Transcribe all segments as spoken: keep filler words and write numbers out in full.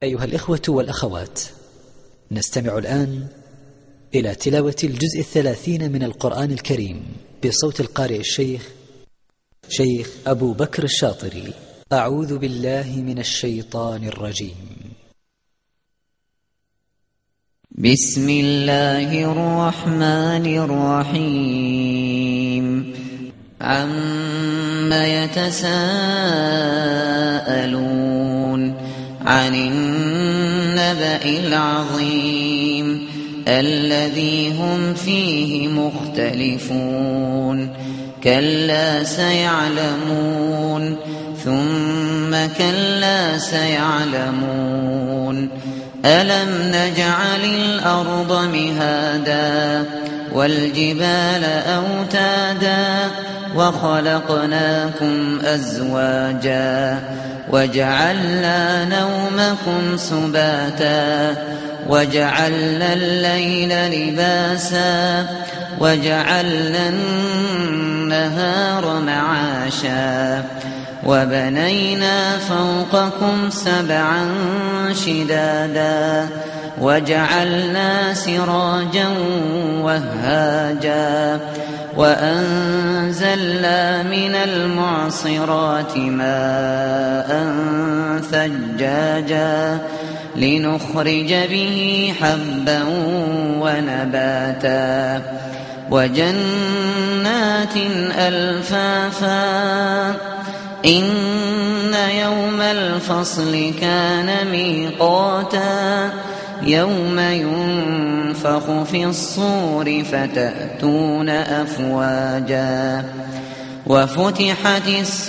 أيها الإخوة والأخوات، نستمع الآن إلى تلاوة الجزء الثلاثين من القرآن الكريم بصوت القارئ الشيخ شيخ أبو بكر الشاطري. أعوذ بالله من الشيطان الرجيم. بسم الله الرحمن الرحيم. عما يتساءلون عن النبأ العظيم الذي هم فيه مختلفون. كلا سيعلمون ثم كلا سيعلمون. ألم نجعل الأرض مهادا والجبال أوتادا وخلقناكم أزواجا وجعلنا نومكم سباتا وجعلنا الليل لباسا وجعلنا النهار معاشا وبنينا فوقكم سبعا شدادا وجعلنا سراجا وهاجا وأنزلنا من المعصرات ماء ثجاجا لنخرج به حبا ونباتا وجنات ألفافا. إن يوم الفصل كان ميقاتا يوم ينفخ في الصور فتأتون أفواجا وفتحت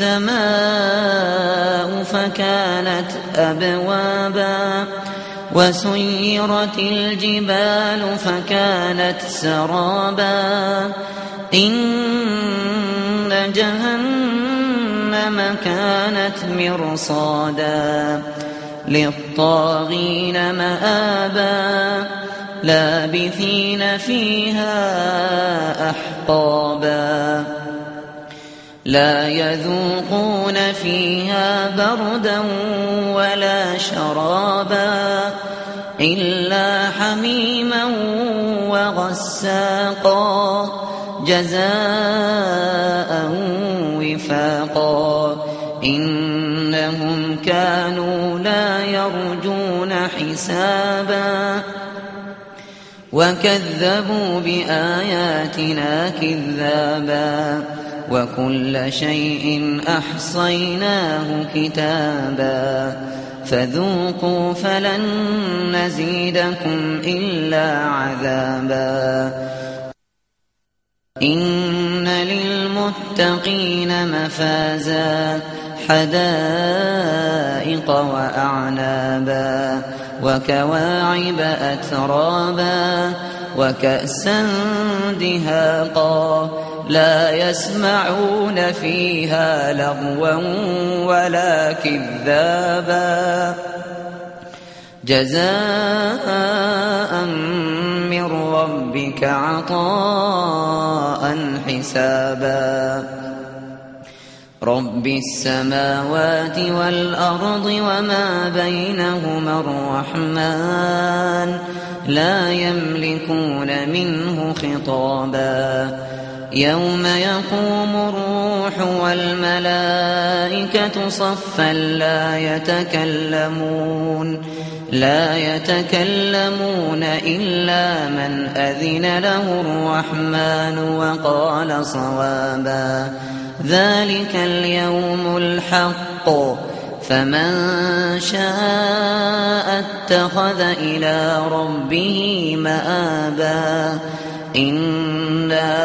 السماء فكانت أبوابا وسيرت الجبال فكانت سرابا. إن جهنم كانت مرصادا للطاغين مآبا لابثين فيها أحقابا لا يذوقون فيها بردا ولا شرابا إلا حميما وغساقا جزاء وفاقا. إنهم كانوا لا يرجون حسابا وكذبوا بآياتنا كذابا وكل شيء أحصيناه كتابا فذوقوا فلن نزيدكم إلا عذابا. إن للمتقين مفازا حدائق وأعنابا وكواعب أترابا وكأسا دهاقا لا يسمعون فيها لغوا ولا كذابا جزاء من ربك عطاء حسابا. رب السماوات والأرض وما بينهما الرحمن لا يملكون منه خطابا. يوم يقوم الروح والملائكة صفا لا يتكلمون لا يتكلمون إلا من أذن له الرحمن وقال صوابا. ذلك اليوم الحق فمن شاء اتخذ إلى ربه مآبا. إنا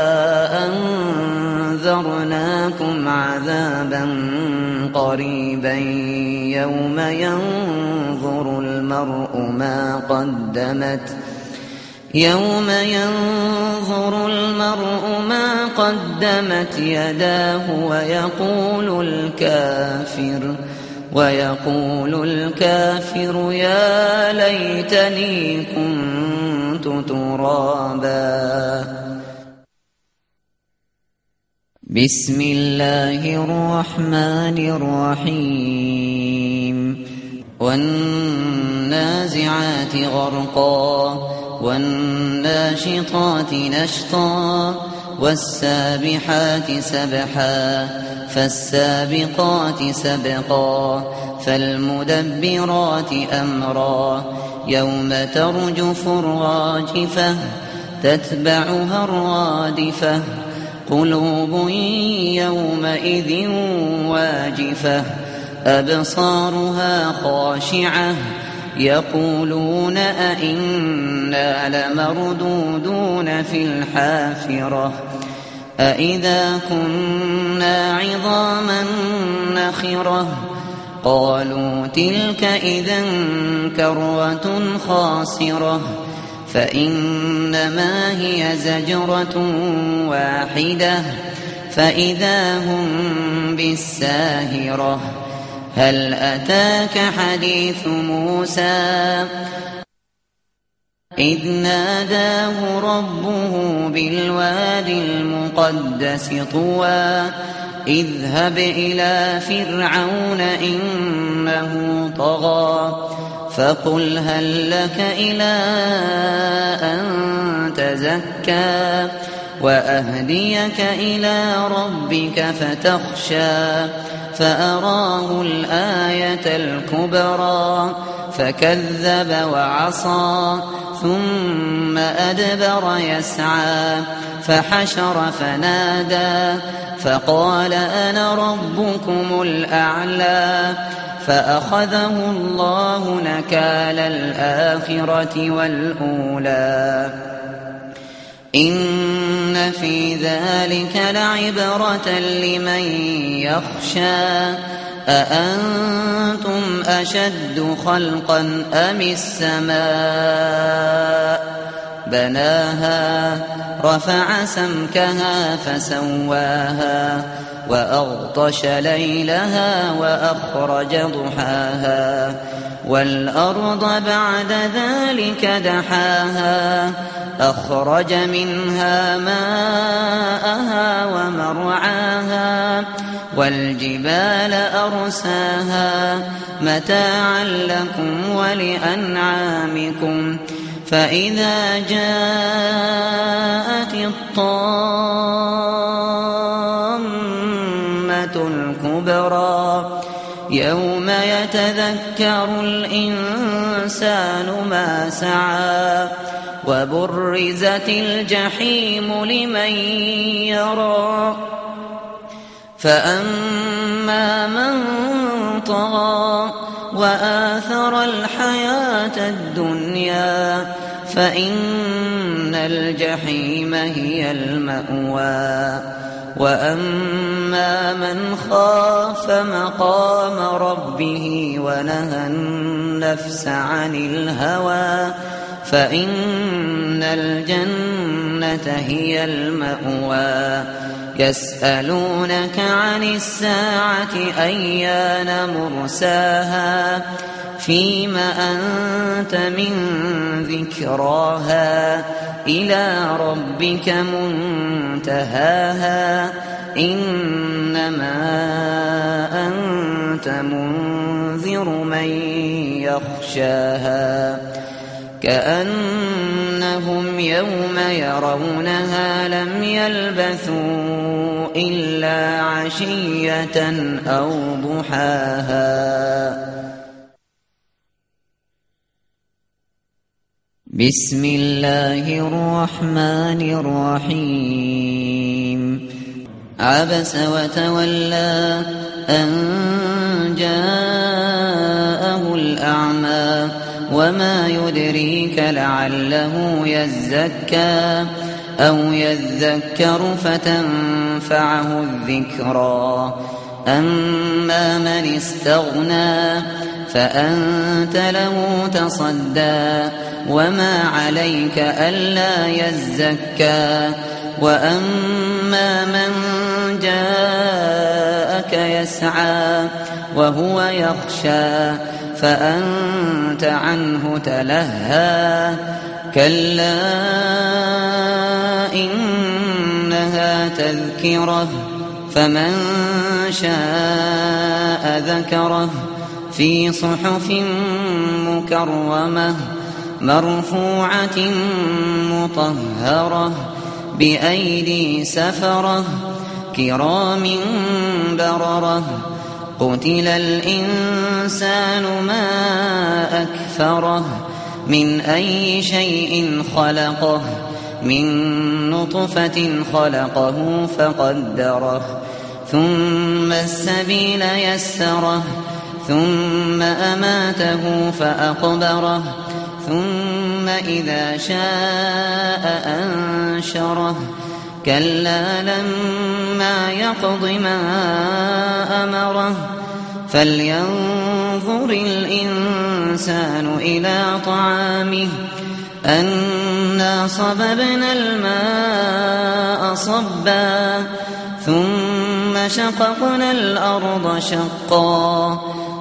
أنذرناكم عذابا قريبا يوم ينظر المرء ما قدمت يوم ينظر المرء ما قدمت يداه ويقول الكافر ويقول الكافر يا ليتني كنت ترابا. بسم الله الرحمن الرحيم. والنازعات غرقا والناشطات نشطا والسابحات سبحا فالسابقات سبقا فالمدبرات أمرا يوم ترجف الراجفة تتبعها الرادفة قلوب يومئذ واجفة أبصارها خاشعة يقولون أئنا لمردودون في الحافرة أئذا كنا عظاما نخرة قالوا تلك إذا كرة خاسرة فإنما هي زجرة واحدة فإذا هم بالساهرة هل أتاك حديث موسى إذ ناداه ربه بالوادي المقدس طوى اذهب إلى فرعون إنه طغى فقل هل لك إلى أن تزكى وأهديك إلى ربك فتخشى فأراه الآية الكبرى فكذب وعصى ثم أدبر يسعى فحشر فنادى فقال أنا ربكم الأعلى فأخذه الله نكال الآخرة والأولى إن في ذلك لعبرة لمن يخشى أأنتم أشد خلقا أم السماء بناها رفع سمكها فسواها وأغطش ليلها وأخرج ضحاها والأرض بعد ذلك دحاها أخرج منها ماءها ومرعاها والجبال أرساها متاعا لكم ولأنعامكم فإذا جاءت الطامة الكبرى يوم يتذكر الإنسان ما سعى وبرزت الجحيم لمن يرى فأما من طغى وآثر الحياة الدنيا فإن الجحيم هي المأوى وأما من خاف مقام ربه ونهى النفس عن الهوى فإن الجنة هي المأوى يسألونك عن الساعة أيان مرساها فيم أنت من ذكراها إلى ربك منتهاها إنما أنت منذر من يخشاها كأنهم يوم يرونها لم يلبثوا إلا عشية أو ضحاها بسم الله الرحمن الرحيم عبس وتولى أن جاءه الأعمى وما يدريك لعله يزكى أو يذكر فتنفعه الذكرى أما من استغنى فأنت له تصدى وما عليك ألا يزكى وأما من جاءك يسعى وهو يخشى فأنت عنه تلهى كلا إنها تذكرة فمن شاء ذكره في صحف مكرمة مرفوعة مطهرة بأيدي سفرة كرام بررة قتل الإنسان ما أكفره من أي شيء خلقه من نطفة خلقه فقدره ثم السبيل يسره ثم أماته فأقبره ثم إذا شاء أنشره كلا لما يقض ما أمره فلينظر الإنسان إلى طعامه أنا صببنا الماء صبا ثم شققنا الأرض شقا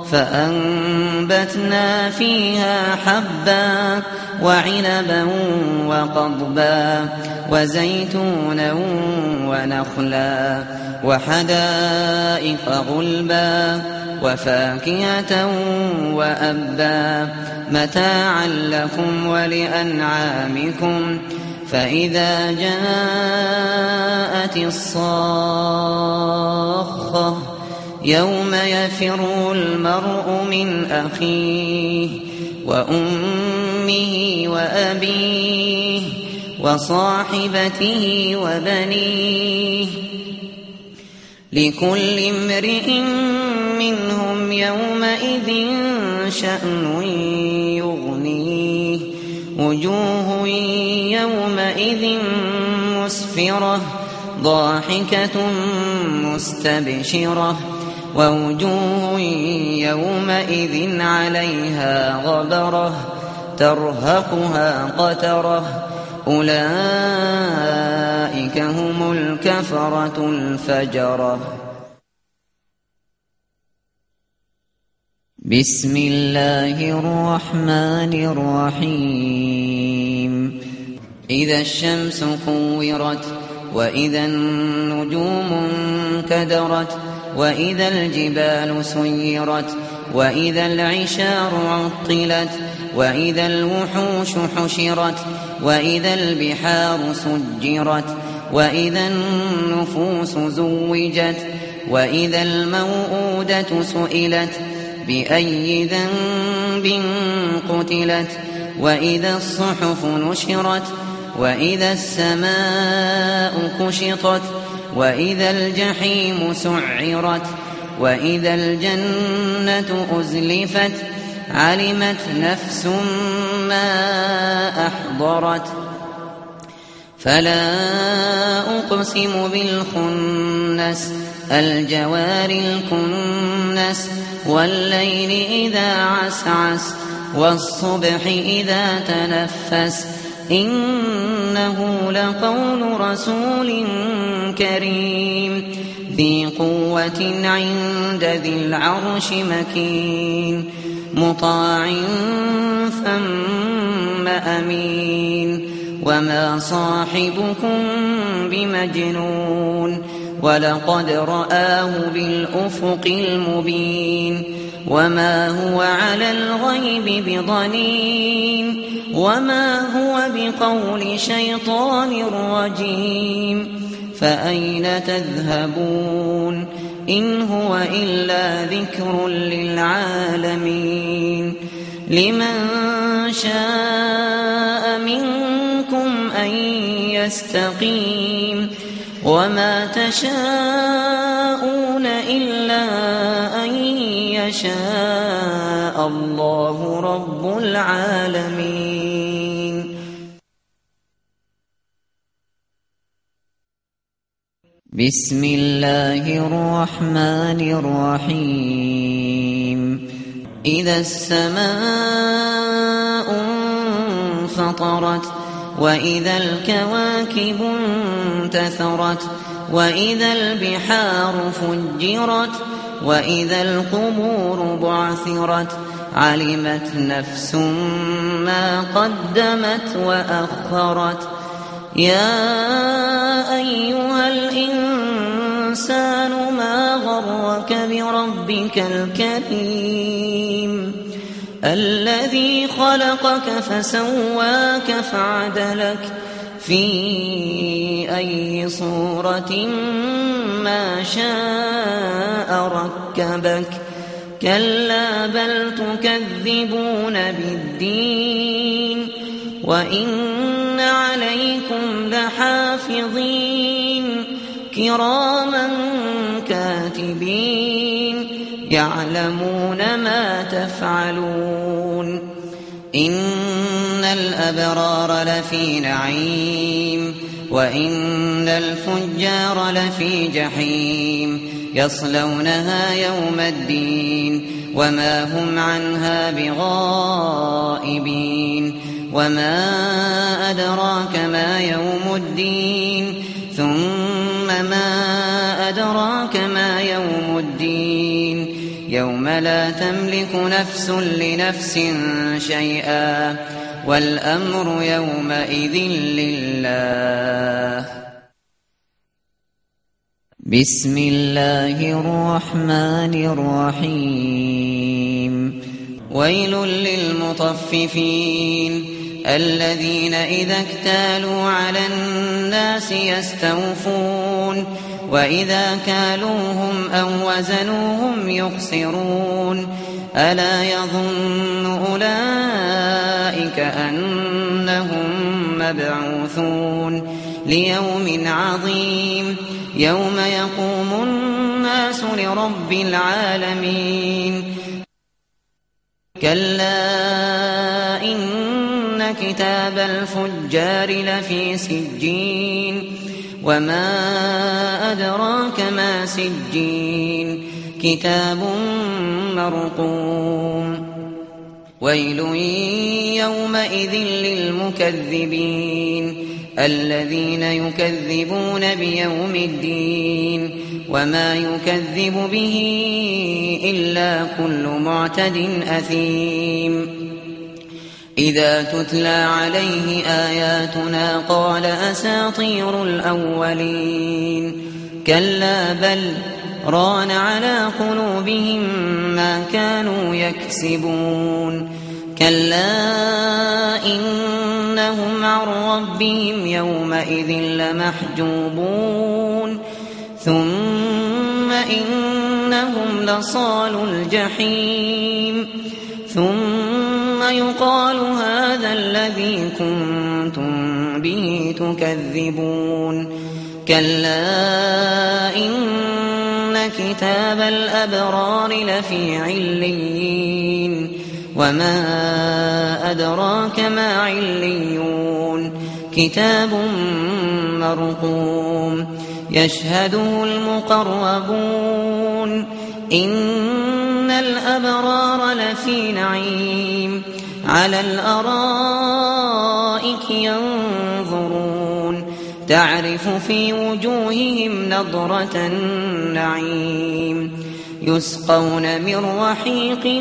فأنبتنا فيها حبا وعنبا وقضبا وزيتونا ونخلا وحدائق غلبا وفاكهة وأبا متاعا لكم ولأنعامكم فإذا جاءت الصاخة يوم يفر المرء من أخيه وأمه وأبيه وصاحبته وبنيه لكل امرئ منهم يومئذ شأن يغنيه وجوه يومئذ مسفرة ضاحكة مستبشرة ووجوه يومئذ عليها غبرة ترهقها قترة أولئك هم الكفرة الفجرة. بسم الله الرحمن الرحيم إذا الشمس كورت وإذا النجوم انكدرت وإذا الجبال سيرت وإذا العشار عطلت وإذا الوحوش حشرت وإذا البحار سجرت وإذا النفوس زوجت وإذا الموءودة سئلت بأي ذنب قتلت وإذا الصحف نشرت وإذا السماء كشطت وإذا الجحيم سعرت وإذا الجنة أزلفت علمت نفس ما أحضرت فلا أقسم بالخنس الجوار الكنس والليل إذا عسعس والصبح إذا تنفس إنه لقول رسول كريم ذي قوة عند ذي العرش مكين مطاع ثم أمين وما صاحبكم بمجنون ولقد رآه بالأفق المبين وما هو على الغيب بضنين وما هو بقول شيطان رجيم فأين تذهبون إن هو إلا ذكر للعالمين لمن شاء منكم أن يستقيم وما تشاءون إلا أن يشاء الله رب العالمين. بسم الله الرحمن الرحيم إذا السماء انفطرت وإذا الكواكب انتثرت وإذا البحار فجرت وإذا القبور بعثرت علمت نفس ما قدمت وأخرت يا أيها الإنسان ما غرك بربك الكريم الذي خلقك فسواك فعدلك في أي صورة ما شاء ركبك كلا بل تكذبون بالدين وإن عليكم لحافظين كراما كاتبين يعلمون ما تفعلون إن الأبرار لفي نعيم وإن الفجار لفي جحيم يصلونها يوم الدين وما هم عنها بغائبين وما أدراك ما يوم الدين ثم ما أدراك ما يوم الدين يوم لا تملك نفس لنفس شيئا والأمر يومئذ لله. بسم الله الرحمن الرحيم. ويل للمطففين الذين إذا اكتالوا على الناس يستوفون وإذا كالوهم أو وزنوهم يخسرون ألا يظن أولئك أنهم مبعوثون ليوم عظيم يوم يقوم الناس لرب العالمين كلا إن كتاب الفجار لفي سجين وما أدراك ما سجين كتاب مرقوم ويل يومئذ للمكذبين الذين يكذبون بيوم الدين وما يكذب به إلا كل معتد أثيم إذا تتلى عليه آياتنا قال أساطير الأولين كلا بل ران على قلوبهم ما كانوا يكسبون كلا إنهم عن ربهم يومئذ لمحجوبون ثم إنهم لصال الجحيم ثم يقال هذا الذي كنتم به تكذبون كلا إن كتاب الأبرار لفي عليين وما أدراك ما عليون كتاب مرقوم يشهده المقربون إن الأبرار لفي نعيم على الأرائك ينظرون تعرف في وجوههم نضرة النعيم يسقون من رحيق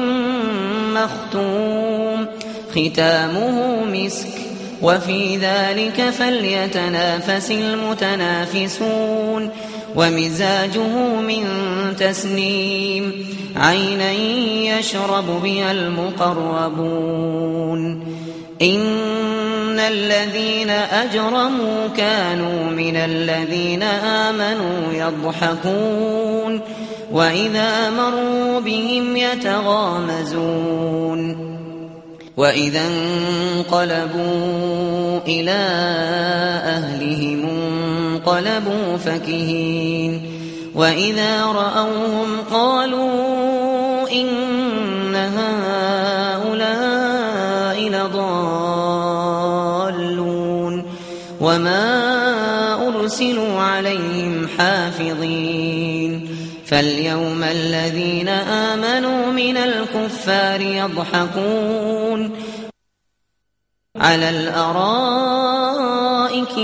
مختوم ختامه مسك وفي ذلك فليتنافس المتنافسون ومزاجه من تسنيم عينا يشرب بها المقربون إن الذين أجرموا كانوا من الذين آمنوا يضحكون وإذا مروا بهم يتغامزون وإذا انقلبوا إلى أهلهم انقلبوا فكهين وإذا رأوهم قالوا إن هؤلاء لضالون وما أرسلوا عليهم حافظين فاليوم الذين آمنوا من الكفار يضحكون على الأرائك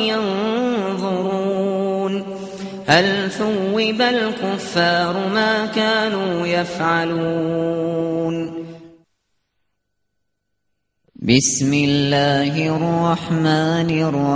ينظرون هل ثوب الكفار ما كانوا يفعلون. بسم الله الرحمن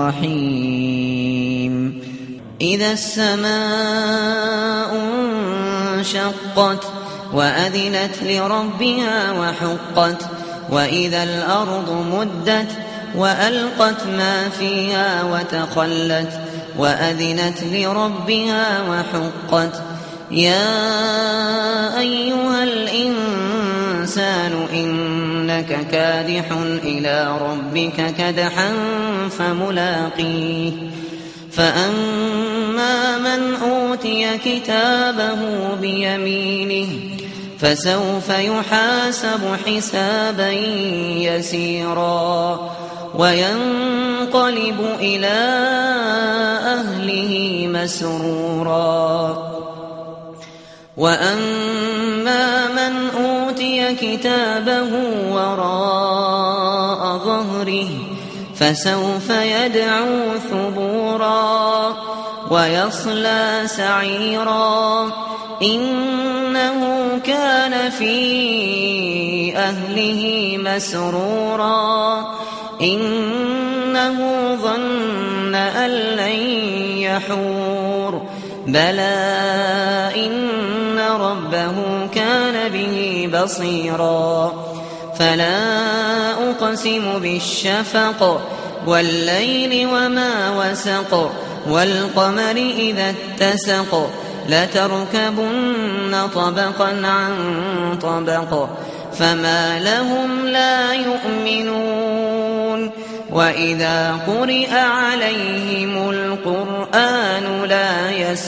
الرحيم. إذا السماء انشقت وأذنت لربها وحقت وإذا الأرض مدت وألقت ما فيها وتخلت وأذنت لربها وحقت يا أيها الإنسان إنك كادح إلى ربك كدحا فملاقيه فأما من أوتي كتابه بيمينه فسوف يحاسب حسابا يسيرا وينقلب إلى أهله مسرورا وأما من أوتي كتابه وراء ظهره فسوف يدعو ثبورا ويصلى سعيرا إنه كان في أهله مسرورا إنه ظن أن لن يحور بلى إن ربه كان به بصيرا فلا أقسم بالشفق والليل وما وسق والقمر إذا اتسق لتركبن طبقا عن طبق فما لهم لا يؤمنون وإذا قرئ عليهم القرآن لا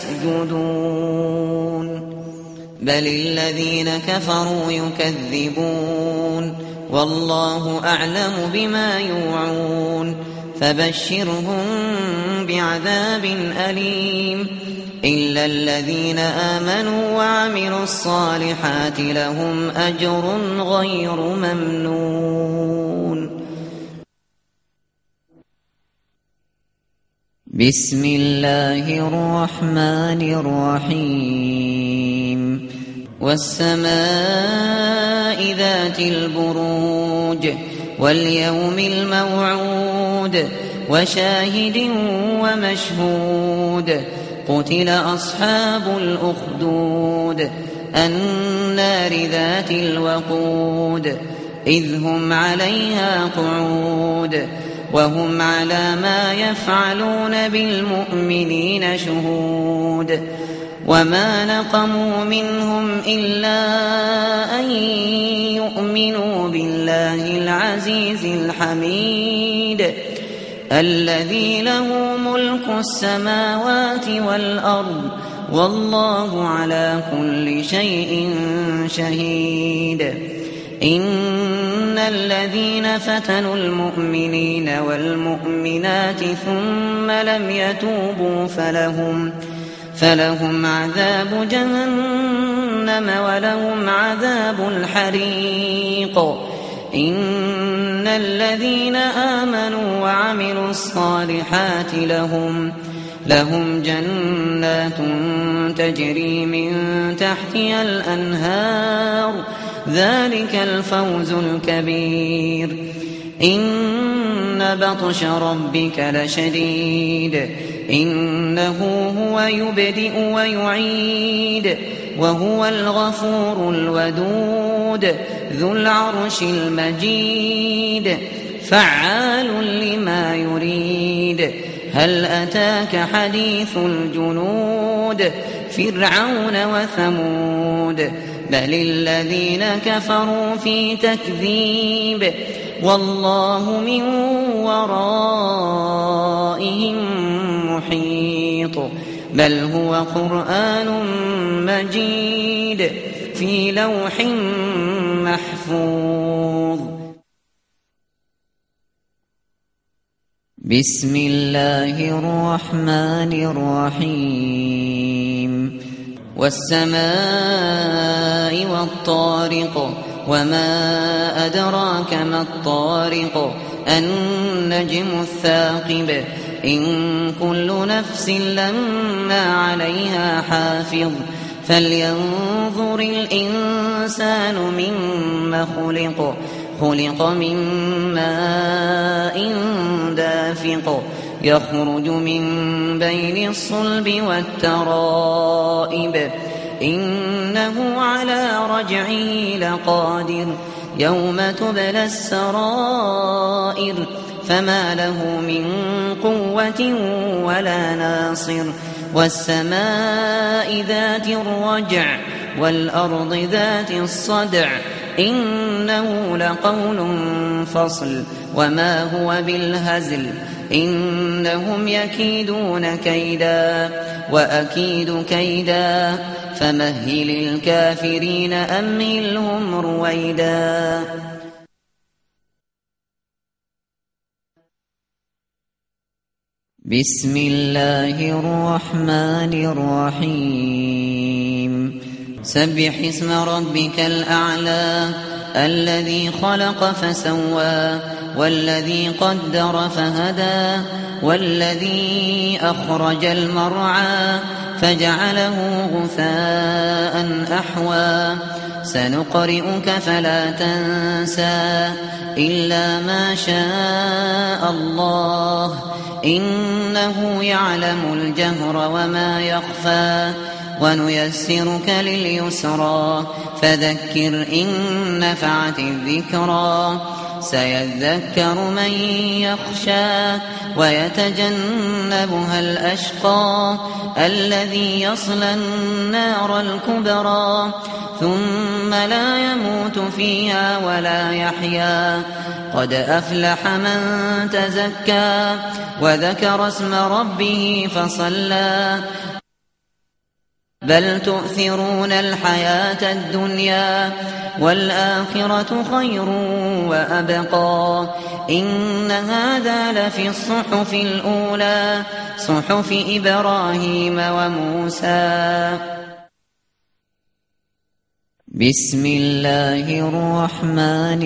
يسجدون بل الذين كفروا يكذبون والله أعلم بما يوعون فبشرهم بعذاب أليم إلا الذين آمنوا وعملوا الصالحات لهم أجر غير ممنون. بسم الله الرحمن الرحيم والسماء ذات البروج واليوم الموعود وشاهد ومشهود قتل أصحاب الأخدود النار ذات الوقود إذ هم عليها قعود وهم على ما يفعلون بالمؤمنين شهود وما نقموا منهم إلا أن يؤمنوا بالله العزيز الحميد الذي له ملك السماوات والأرض والله على كل شيء شهيد. إن الذين فتنوا المؤمنين والمؤمنات ثم لم يتوبوا فلهم فلهم عذاب جهنم ولهم عذاب الحريق. إن الذين آمنوا وعملوا الصالحات لهم لهم جنات تجري من تحتها الأنهار ذلك الفوز الكبير. إن بطش ربك لشديد إنه هو يبدئ ويعيد وهو الغفور الودود ذو العرش المجيد فعال لما يريد. هل أتاك حديث الجنود فرعون وثمود بل الذين كفروا في تكذيب والله من ورائهم محيط بل هو قرآن مجيد في لوح محفوظ. بسم الله الرحمن الرحيم والسماء والطارق وما أدراك ما الطارق النجم الثاقب إن كل نفس لما عليها حافظ فلينظر الإنسان مما خلق خلق من ماء دافق يخرج من بين الصلب والترائب إنه على رجعه لقادر يوم تبلى السرائر فما له من قوة ولا ناصر والسماء ذات الرجع والأرض ذات الصدع إنه لقول فصل وما هو بالهزل إنهم يكيدون كيدا وأكيد كيدا فمهل الكافرين أمهلهم رويدا. بسم الله الرحمن الرحيم سبح اسم ربك الأعلى الذي خلق فسوى والذي قدر فهدى والذي أخرج المرعى فجعله غثاء أحوى سنقرئك فلا تنسى إلا ما شاء الله إنه يعلم الجهر وما يخفى ونيسرك لليسرى فذكر إن نفعت الذكرى سيذكر من يخشى ويتجنبها الأشقى الذي يصلى النار الكبرى ثم لا يموت فيها ولا يحيا قد أفلح من تزكى وذكر اسم ربه فصلى بل تؤثرون الحياة الدنيا والآخرة خير وأبقى إن هذا لفي الصحف الأولى صحف إبراهيم وموسى. بسم الله الرحمن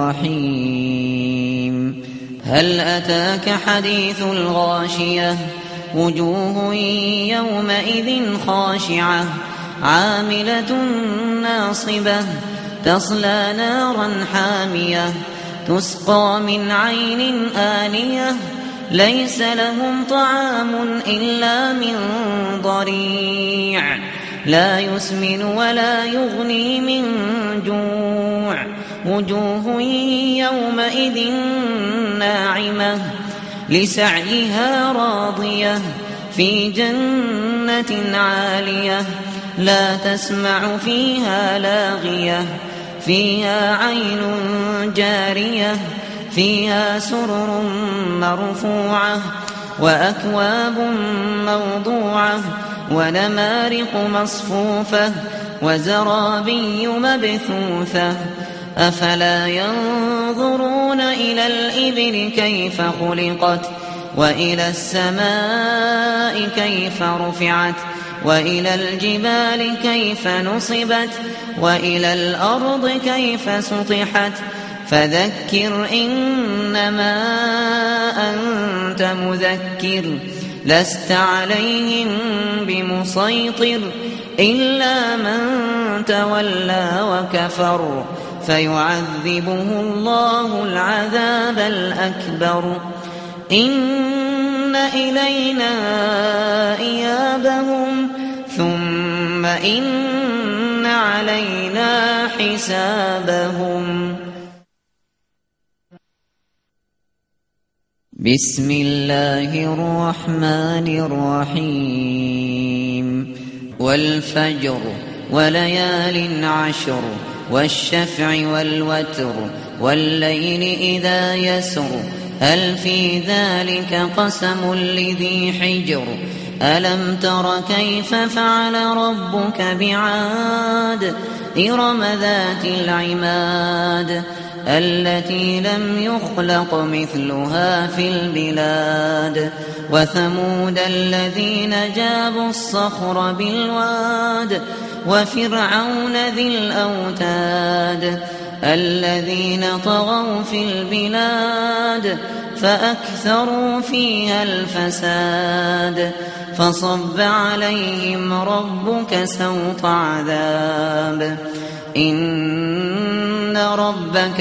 الرحيم هل أتاك حديث الغاشية وجوه يومئذ خاشعة عاملة ناصبة تصلى نارا حامية تسقى من عين آنية ليس لهم طعام إلا من ضريع لا يسمن ولا يغني من جوع وجوه يومئذ ناعمة لسعيها راضية في جنة عالية لا تسمع فيها لاغية فيها عين جارية فيها سرر مرفوعة وأكواب موضوعة ونمارق مصفوفة وزرابي مبثوثة أفلا ينظرون إلى الإبل كيف خلقت وإلى السماء كيف رفعت وإلى الجبال كيف نصبت وإلى الأرض كيف سطحت فذكر إنما أنت مذكر لست عليهم بمسيطر إلا من تولى وكفر فيعذبه الله العذاب الأكبر إن إلينا إيابهم ثم إن علينا حسابهم. بسم الله الرحمن الرحيم والفجر وليال عشر والشفع والوتر والليل إذا يسر هل في ذلك قسم لذي حجر ألم تر كيف فعل ربك بعاد إرم ذات العماد التي لم يخلق مثلها في البلاد وثمود الذين جابوا الصخر بالواد وفرعون ذي الأوتاد الذين طغوا في البلاد فأكثروا فيها الفساد فصب عليهم ربك سوط عذاب إن ربك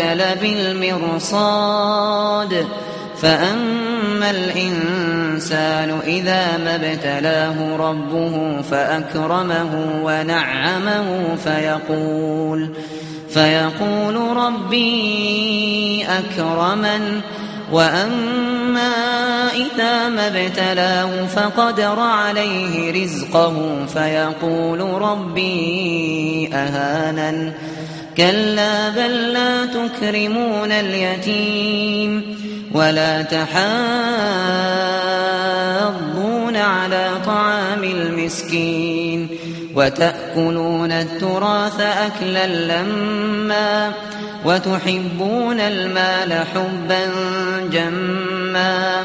لبالمرصاد فأما الإنسان إذا ما ابتلاه ربه فأكرمه ونعمه فيقول فيقول ربي أكرمن وأما إذا ما ابتلاه فقدر عليه رزقه فيقول ربي أهانن كلا بل لا تكرمون اليتيم ولا تحاضون على طعام المسكين وتأكلون التراث أكلا لما وتحبون المال حبا جما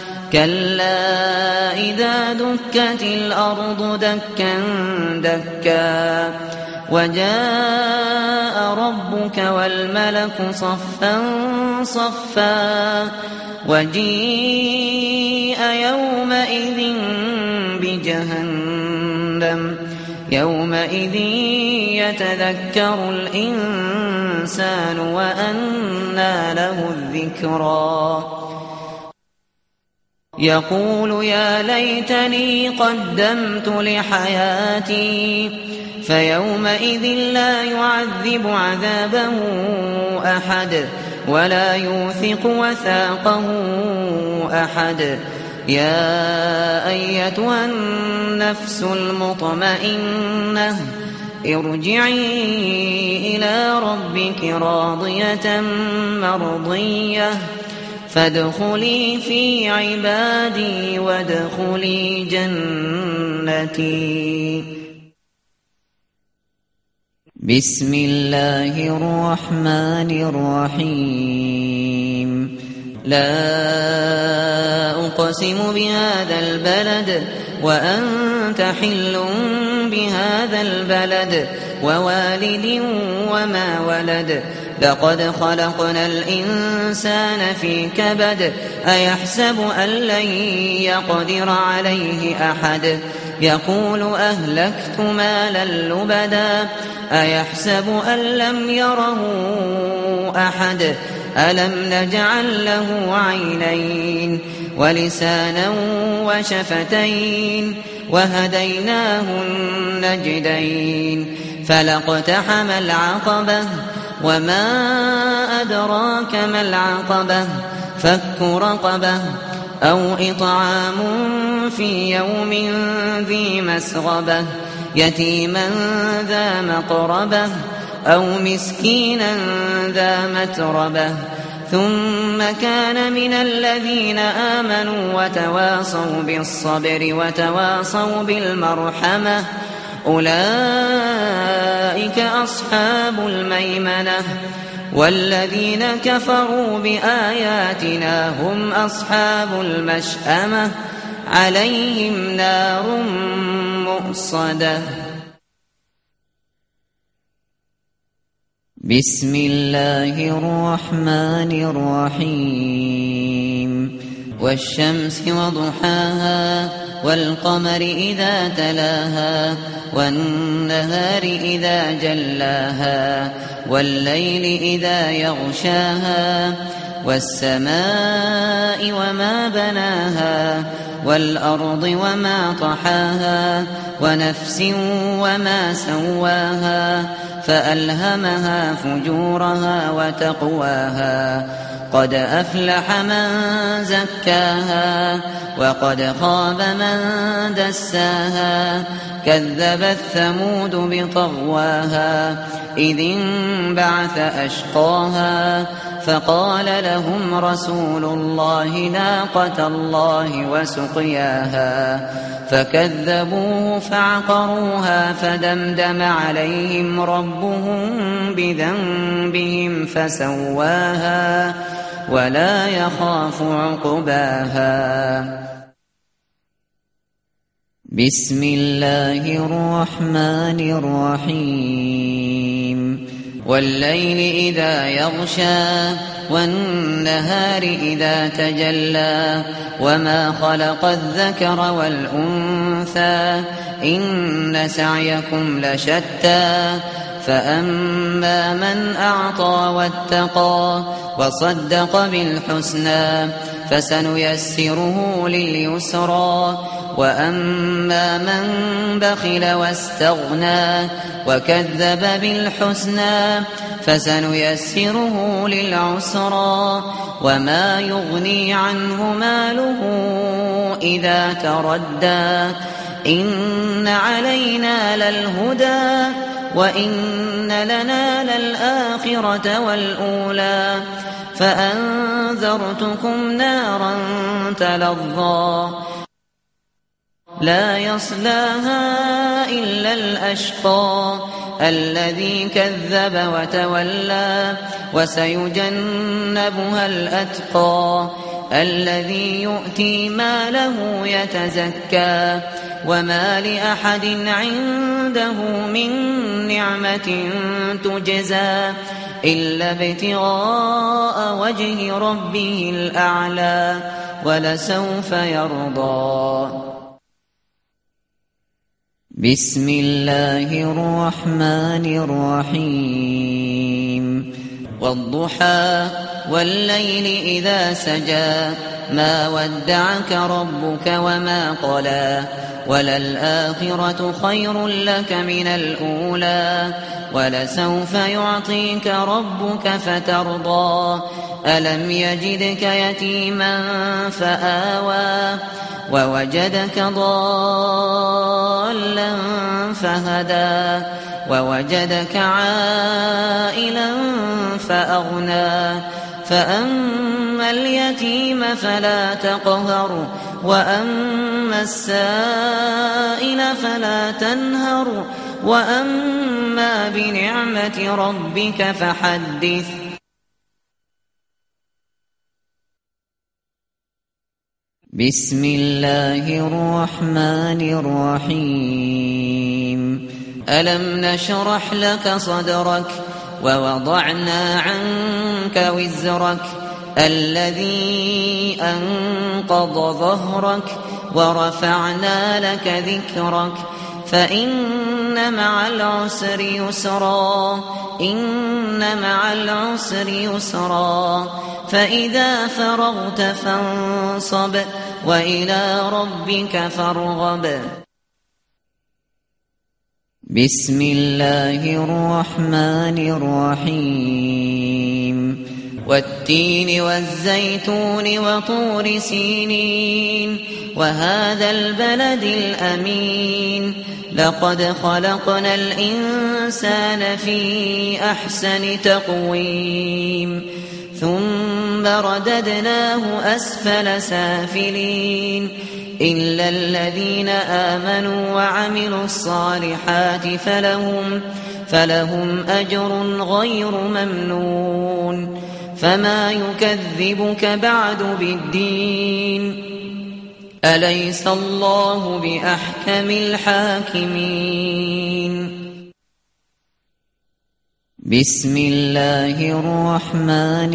كلا إذا دكت الأرض دكا دكا وجاء ربك والملك صفا صفا وجيء يومئذ بجهنم يومئذ يتذكر الإنسان وأنى له الذكرى يقول يا ليتني قدمت لحياتي فيومئذ لا يعذب عذابه أحد ولا يوثق وثاقه أحد يا أيتها النفس المطمئنة ارجعي إلى ربك راضية مرضية فادخلي في عبادي وادخلي جنتي. بسم الله الرحمن الرحيم. لا أقسم بهذا البلد وأنت حل بهذا البلد ووالد وما ولد لقد خلقنا الإنسان في كبد أيحسب أن لن يقدر عليه أحد يقول أهلكت مالا لبدا أيحسب أن لم يره أحد ألم نجعل له عينين ولسانا وشفتين وهديناه النجدين فلاقتحم العقبة وما أدراك ما العقبة فك رقبة أو إطعام في يوم ذي مسغبة يتيما ذا مقربة أو مسكينا ذا متربة ثم كان من الذين آمنوا وتواصوا بالصبر وتواصوا بالمرحمة أولئك أصحاب الميمنة والذين كفروا بآياتنا هم أصحاب المشأمة عليهم نار مؤصدة. بسم الله الرحمن الرحيم. والشمس وضحاها والقمر إذا تلاها والنهار إذا جلاها والليل إذا يغشاها والسماء وما بناها والأرض وما طحاها ونفس وما سواها فألهمها فجورها وتقواها قد أفلح من زكاها وقد خاب من دساها كذبت ثمود بطغواها إذ انبعث أشقاها فقال لهم رسول الله ناقة الله وسقياها فكذبوه فعقروها فدمدم عليهم ربهم بذنبهم فسواها ولا يخاف عقباها. بسم الله الرحمن الرحيم. والليل إذا يغشى والنهار إذا تجلى وما خلق الذكر والأنثى إن سعيكم لشتى فأما من أعطى واتقى وصدق بالحسنى فسنيسره لليسرى وأما من بخل واستغنى وكذب بالحسنى فسنيسره للعسرى وما يغني عنه ماله إذا تردى إن علينا للهدى وإن لنا للآخرة والأولى فأنذرتكم نارا تلظى لا يصلاها إلا الأشقى الذي كذب وتولى وسيجنبها الأتقى الذي يؤتي ماله يتزكى وما لأحد عنده من نعمة تجزى إلا ابتغاء وجه ربه الأعلى ولسوف يرضى. بسم الله الرحمن الرحيم والضحى والليل إذا سجى ما ودعك ربك وما قلى وللآخرة خير لك من الأولى ولسوف يعطيك ربك فترضى ألم يجدك يتيما فآوى ووجدك ضالا فهدى ووجدك عائلا فأغنى فأما اليتيم فلا تقهر وأما السائل فلا تنهر وأما بنعمة ربك فحدث. بسم الله الرحمن الرحيم ألم نشرح لك صدرك ووضعنا عنك وزرك الذي أنقض ظهرك ورفعنا لك ذكرك فإن مع العسر يسرا إن مع العسر يسرا فإذا فرغت فانصب وإلى ربك فارغب. بسم الله الرحمن الرحيم والتين والزيتون وطور سينين وهذا البلد الأمين لقد خلقنا الإنسان في أحسن تقويم ثم رددناه أسفل سافلين إلا الذين آمنوا وعملوا الصالحات فلهم, فلهم أجر غير ممنون فما يكذبك بعد بالدين أليس الله بأحكم الحاكمين. بسم الله الرحمن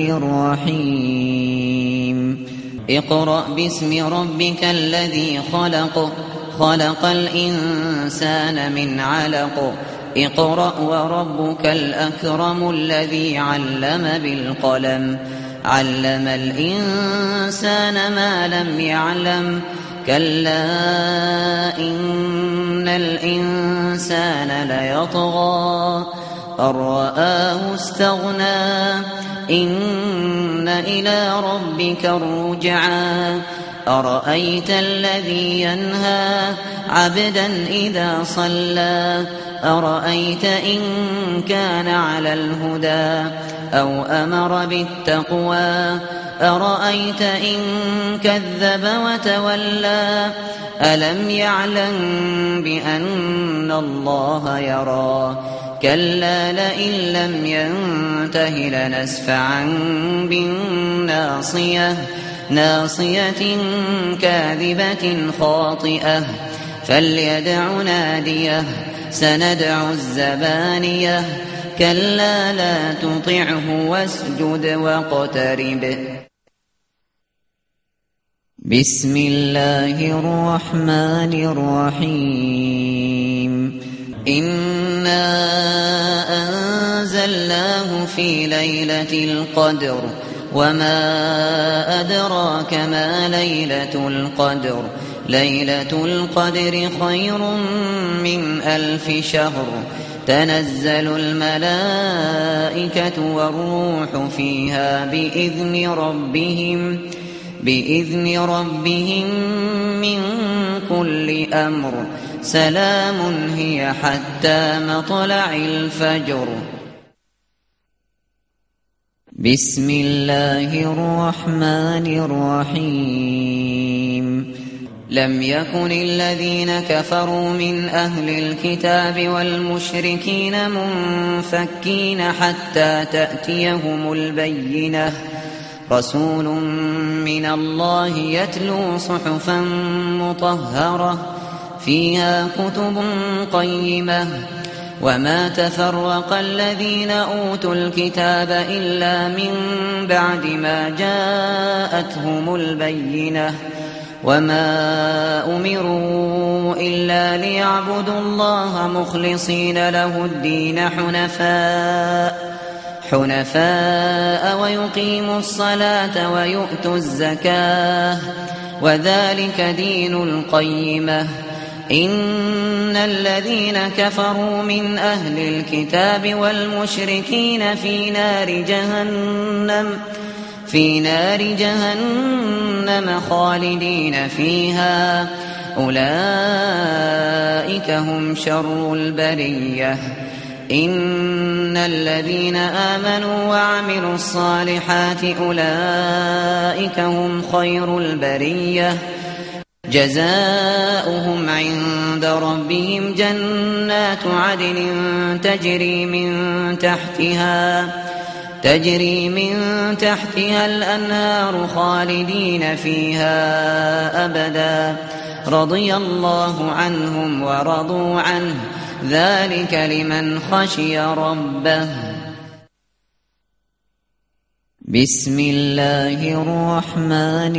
الرحيم اقرأ باسم ربك الذي خلق خلق الإنسان من علق اقرأ وربك الأكرم الذي علم بالقلم علم الإنسان ما لم يعلم كلا إن الإنسان ليطغى أن رآه استغنى إن إلى ربك الرجعى أرأيت الذي ينهى عبدا إذا صلى أرأيت إن كان على الهدى أو أمر بالتقوى أرأيت إن كذب وتولى ألم يعلم بأن الله يرى كلا لئن لم ينته لنسفعا بالناصية ناصية كاذبة خاطئة فليدع ناديه سندع الزبانية كلا لا تطعه واسجد واقترب. بسم الله الرحمن الرحيم إنا أنزلناه في ليلة القدر وما أدراك ما ليلة القدر ليلة القدر خير من ألف شهر تنزل الملائكة والروح فيها بإذن ربهم بإذن ربهم من كل أمر سلام هي حتى مطلع الفجر. بسم الله الرحمن الرحيم. لم يكن الذين كفروا من أهل الكتاب والمشركين منفكين حتى تأتيهم البينة رسول من الله يتلو صحفا مطهرة فيها كتب قيمة وما تفرق الذين أوتوا الكتاب إلا من بعد ما جاءتهم البينة وما أمروا إلا ليعبدوا الله مخلصين له الدين حنفاء حنفاء ويقيموا الصلاة ويؤتوا الزكاة وذلك دين القيمة. إن الذين كفروا من أهل الكتاب والمشركين في نار جهنم في نار جهنم خالدين فيها أولئك هم شر البرية. إن الذين آمنوا وعملوا الصالحات أولئك هم خير البرية جزاؤهم عند ربهم جنات عدن تجري من تحتها تجري من تحتها الأنهار خالدين فيها أبدا رضي الله عنهم ورضوا عنه ذلك لمن خشي ربه. بسم الله الرحمن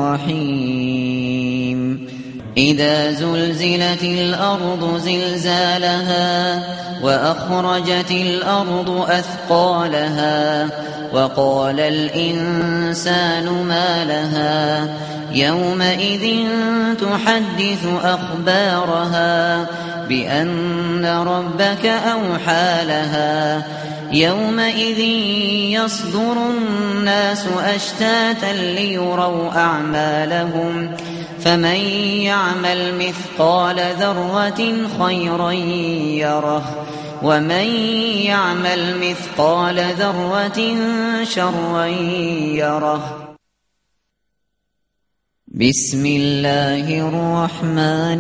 الرحيم. إذا زلزلت الأرض زلزالها وأخرجت الأرض أثقالها وقال الإنسان ما لها يومئذ تحدث أخبارها بأن ربك أوحى لها يومئذ يصدر الناس أشتاتا ليروا أعمالهم فمن يعمل مثقال ذرة خيرا يره ومن يعمل مثقال ذرة شرا يره. بسم الله الرحمن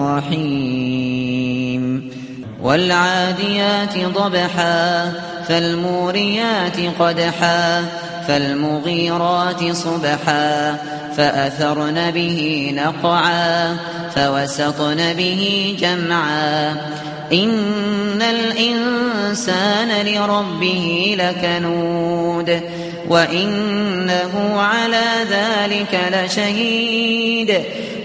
الرحيم. والعاديات ضبحا فالموريات قدحا فالمغيرات صبحا فأثرن به نقعا فوسطن به جمعا. إن الإنسان لربه لكنود وإنه على ذلك لشهيد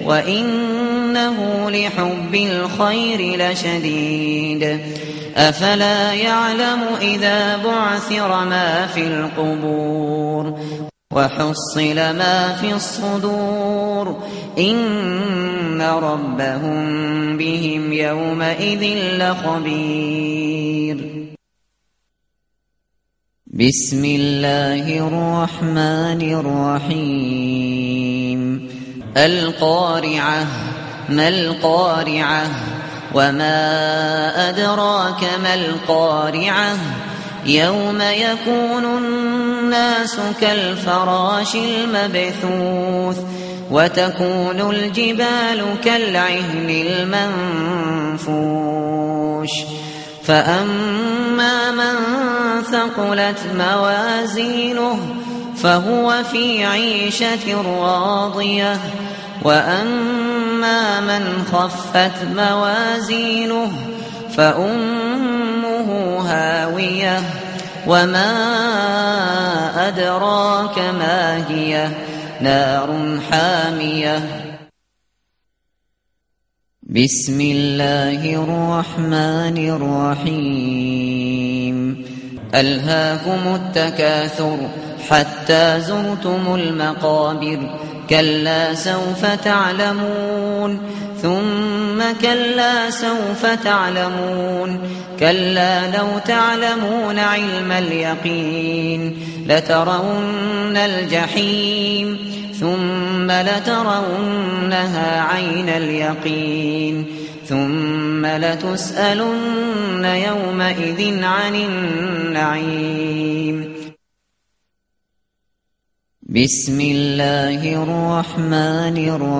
وإنه لحب الخير لشديد. أفلا يعلم إذا بعثر ما في القبور وحصل ما في الصدور إن ربهم بهم يومئذ لخبير. بسم الله الرحمن الرحيم. القارعة ما القارعة وما أدراك ما القارعة يوم يكون الناس كالفراش المبثوث وتكون الجبال كالعهن المنفوش. فأما من ثقلت موازينه فهو في عيشة راضية وأما من خفت موازينه فأمه هاوية وما أدراك ما هي نار حامية. بسم الله الرحمن الرحيم ألهاكم التكاثر حتى زرتم المقابر كلا سوف تعلمون ثم كلا سوف تعلمون كلا لو تعلمون علم اليقين لترون الجحيم ثم لترونها عين اليقين ثم لتسألن يومئذ عن النعيم بسم الله الرحمن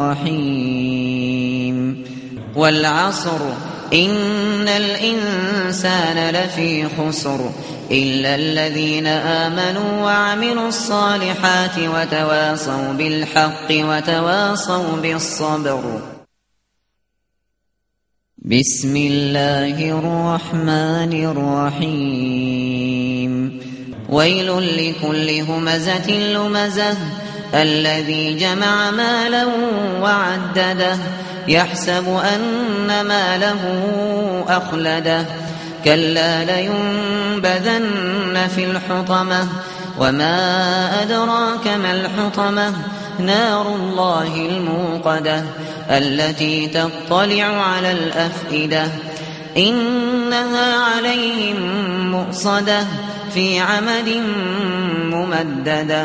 الرحيم والعصر إن الإنسان لفي خسر إلا الذين آمنوا وعملوا الصالحات وتواصوا بالحق وتواصوا بالصبر بسم الله الرحمن الرحيم ويل لكل همزة لمزة الذي جمع مالا وعدده يحسب أن ماله أخلده كلا لينبذن في الحطمة وما أدراك ما الحطمة نار الله الموقدة التي تطلع على الأفئدة إنها عليهم مؤصدة في عمد ممددة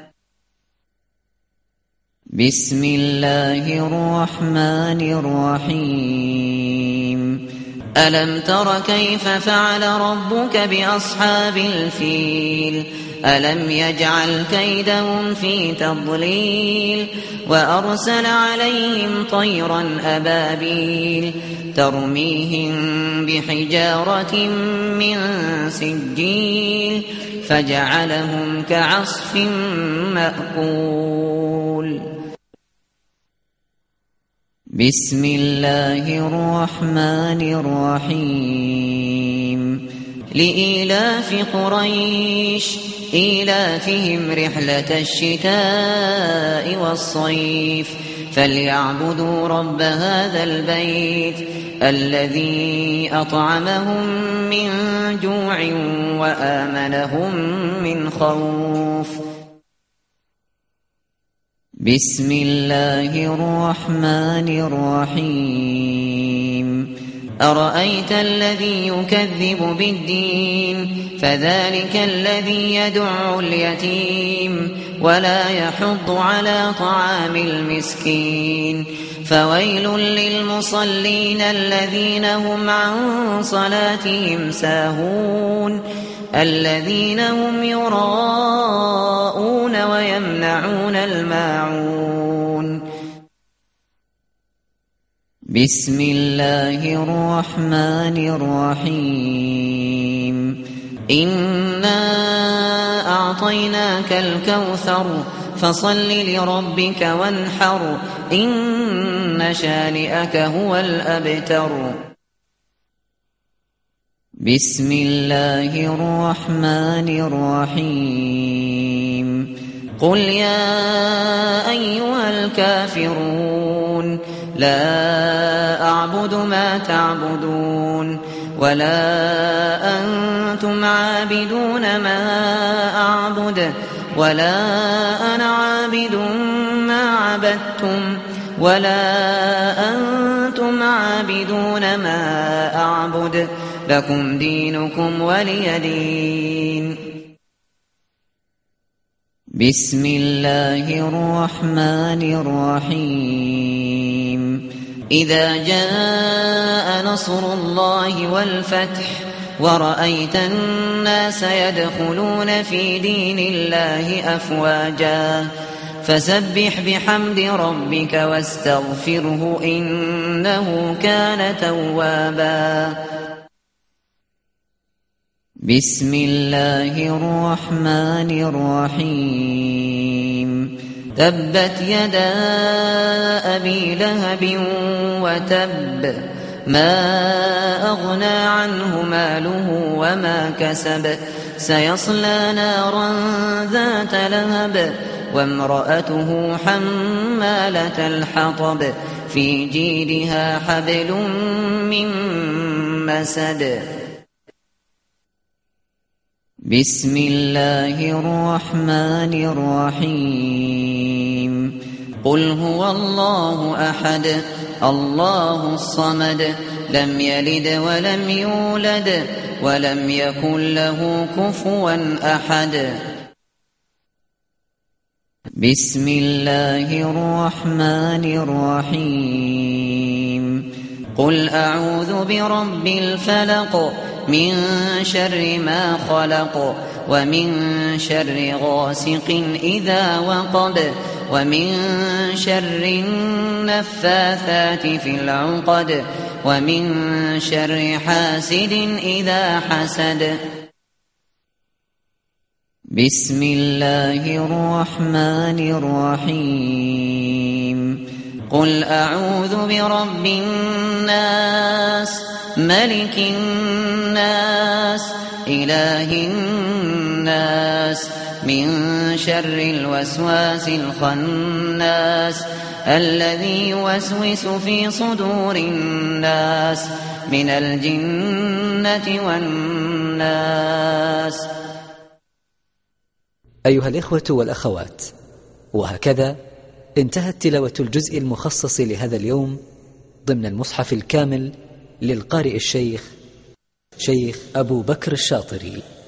بسم الله الرحمن الرحيم ألم تر كيف فعل ربك بأصحاب الفيل ألم يجعل كيدهم في تضليل وأرسل عليهم طيرا أبابيل ترميهم بحجارة من سجيل فجعلهم كعصف مأكول بسم الله الرحمن الرحيم لإيلاف قريش إيلافهم رحلة الشتاء والصيف فليعبدوا رب هذا البيت الذي أطعمهم من جوع وآمنهم من خوف بسم الله الرحمن الرحيم أرأيت الذي يكذب بالدين فذلك الذي يدع اليتيم ولا يحض على طعام المسكين فويل للمصلين الذين هم عن صلاتهم ساهون الذين هم يراءون ويمنعون الماعون بسم الله الرحمن الرحيم إنا أعطيناك الكوثر فصل لربك وانحر إن شانئك هو الأبتر بسم الله الرحمن الرحيم قل يا أيها الكافرون لا أعبد ما تعبدون ولا أنتم عابدون ما أعبد ولا أنا عابد ما عبدتم ولا أنتم عابدون ما أعبد لكم دينكم ولي دين بسم الله الرحمن الرحيم إذا جاء نصر الله والفتح ورأيت الناس يدخلون في دين الله أفواجا فسبح بحمد ربك واستغفره إنه كان توابا بسم الله الرحمن الرحيم تبت يدا أبي لهب وتب ما أغنى عنه ماله وما كسب سيصلى نارا ذات لهب وامرأته حمالة الحطب في جيدها حبل من مسد. بسم الله الرحمن الرحيم. قل هو الله أحد الله الصمد لم يلد ولم يولد ولم يكن له كفوا أحد. بسم الله الرحمن الرحيم. قل أعوذ برب الفلق من شر ما خلق ومن شر غاسق إذا وقب ومن شر النفاثات في العقد ومن شر حاسد إذا حسد. بسم الله الرحمن الرحيم. قل أعوذ برب الناس ملك الناس إله الناس من شر الوسواس الخناس الذي يوسوس في صدور الناس من الجنة والناس. أيها الإخوة والأخوات، وهكذا انتهت تلاوة الجزء المخصص لهذا اليوم ضمن المصحف الكامل للقارئ الشيخ شيخ أبو بكر الشاطري.